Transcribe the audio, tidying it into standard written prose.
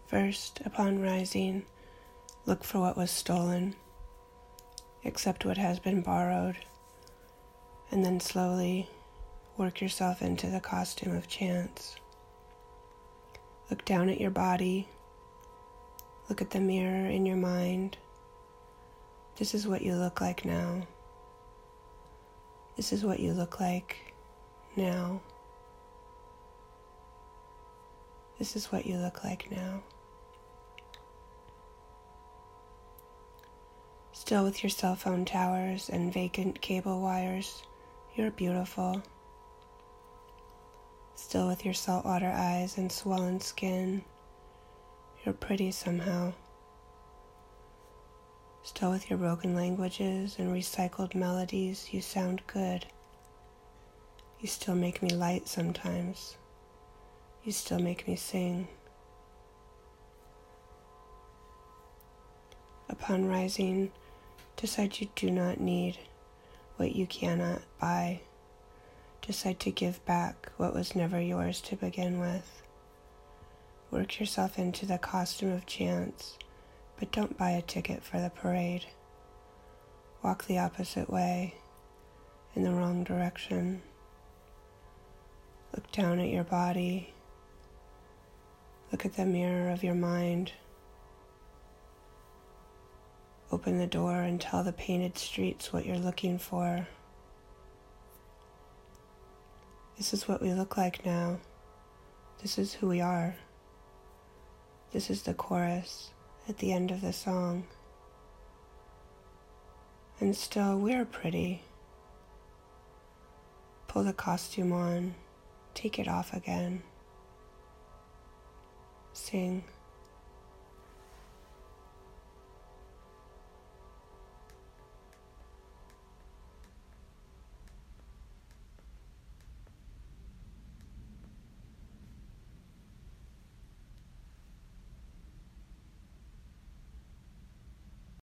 First, upon rising, look for what was stolen, accept what has been borrowed, and then slowly work yourself into the costume of chance. Look down at your body, look at the mirror in your mind. This is what you look like now. This is what you look like now. This is what you look like now. Still with your cell phone towers and vacant cable wires, you're beautiful. Still with your saltwater eyes and swollen skin, you're pretty somehow. Still with your broken languages and recycled melodies, you sound good. You still make me light sometimes. You still make me sing. Upon rising, decide you do not need what you cannot buy. Decide to give back what was never yours to begin with. Work yourself into the costume of chance, but don't buy a ticket for the parade. Walk the opposite way, in the wrong direction. Look down at your body. Look at the mirror of your mind. Open the door and tell the painted streets what you're looking for. This is what we look like now. This is who we are. This is the chorus at the end of the song. And still, we're pretty. Pull the costume on. Take it off again. Sing.